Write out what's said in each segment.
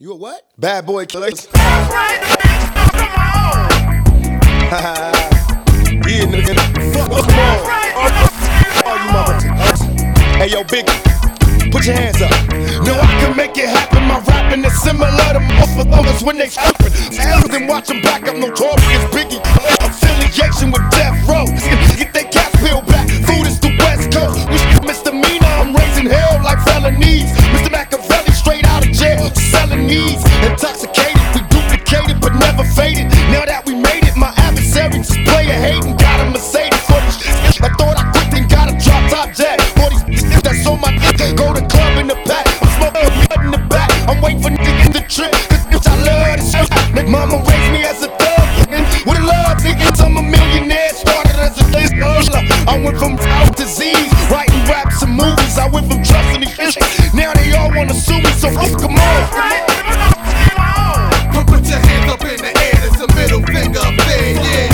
You a what? Bad boy killer. Yeah, nigga. Fuck all you motherfuckers. Hey, yo, Biggie, put your hands up. No, I can make it happen. My rapping is similar to motherfuckers when they stoppin'. Else and watch them back up notorious Biggie. Affiliation with Death Row. Get their cash bill back. Food is the West Coast. Misdemeanor, I'm raising hell like felonies. Mr. Machiavelli straight out of jail. Selling needs. Intoxicated, we duplicated but never faded. Now that we made it, my adversaries is player hating. Got a Mercedes for this shit. I thought I quit, then got a drop top jet. For these that's on my dick, go to club in the back. I'm smoking blood in the back. I'm waiting for niggas to trip. Cause I love this shit. Mama raised me as a thug. With a love, niggas, I'm a millionaire. Started as a thing. I went from out disease, writing raps and movies. I went from trusting these fish. Now they all wanna sue me, so come on. Put your hands up in the air, it's a middle finger up there, yeah.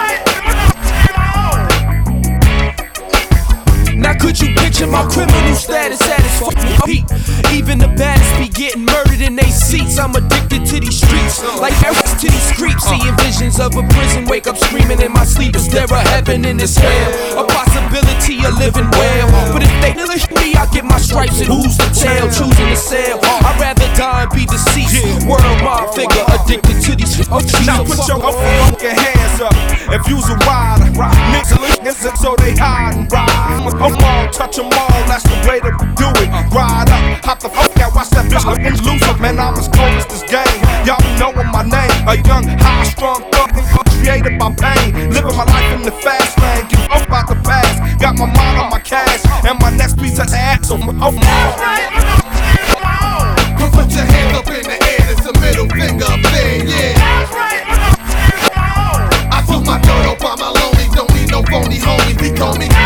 Now could you picture my criminal status at its peak? Even the baddest be getting murdered in they seats. I'm addicted to these streets, like Eric's to these creeps. Seeing visions of a prison, wake up screaming in my sleep. Is there a heaven in this hell? A possibility of living well. But if they hit me, I get my stripes and who's the tail? Choosing to sell, I'd rather die and be deceased. World my figure, addicted to these Now put your fucking hands up if you's a rider. Niggas listen so they hide and ride. Come on, touch them all, that's the way to do it. Ride up, hop the fuck out, watch that bitch looking loser. Man, I'm as cold as this game. Y'all be knowing my name. A young, high, strong thug created by pain. Living my life in the fast lane. Give up about the past. Got my mind on my cash and my next piece of ass. So put your hands up in the air, it's a middle finger up there, yeah. I put my dirt up on my lonely, don't need no phony homies, he told me.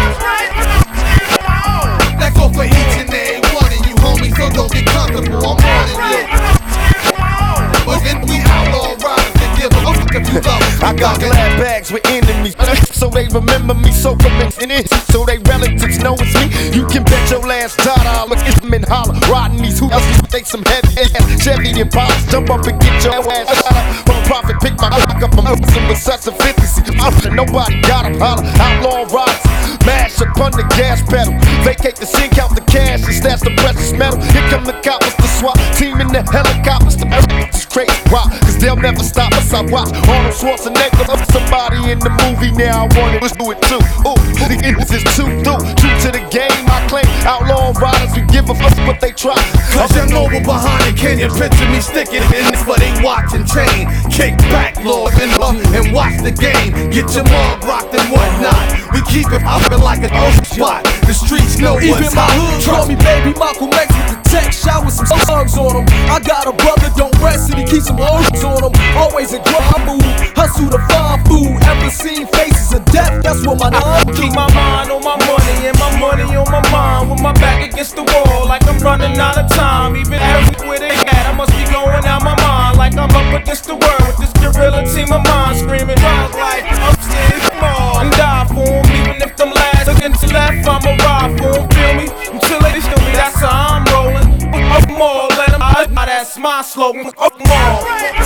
That go for each and every one of you homies, so don't get comfortable, I'm warning you. But then we outlaw riders and give a fuck if you love us. I got glad bags with enemies, so they remember me so committed. So they relatives know it's me. You can bet your last dollar I'll look at them and holler. Riding these hoops, they some heavy ass Chevy and Pops. Jump up and get your ass shot up. From a profit, pick my lock up. I'm oozing with such a 50. Nobody got them, holler. Outlaw riders, mash up on the gas pedal. Vacate the scene, count the cash, and stash the precious metal. Here come the coppers, the SWAT team in the helicopters. The is crazy, wow, cause they'll never stop us. I watch Arnold Schwarzenegger up somebody in the movie. Now I want it, let's do it too. Ooh, this is too through. True to the game, I claim. Outlaw riders, we give a fuck what they try. Cause you know we're behind it, can you picture me sticking in this? But they watching chain. Kick back, Lord, and watch the game. Get your mug rocked and whatnot. We keep it up like an old spot. The streets know what's even my hood call me baby Malcolm X with the tech shot with some thugs on him. I got a brother, don't rest and he keeps some O's on him. Always a grind move, hustle to find food. Ever seen faces of death? That's what my name. Keep my mind on my money and my money on my mind. With my back against the wall like I'm running out of time. Even where they at, I must be going out my mind. Like I'm up against the world with this gorilla team of mine. Screaming dog like upstairs, small. And die for them, even if them last against the left, I'ma ride for them, feel me? Until they feel me, that's how I'm rolling. Up more, let them that's my slogan. Up more.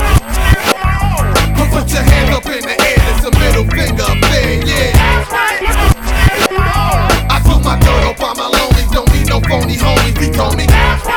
Put your hands up in the air, it's a middle finger up there, yeah. I put my dirt up on my lonely, don't need no phony homies, he told me.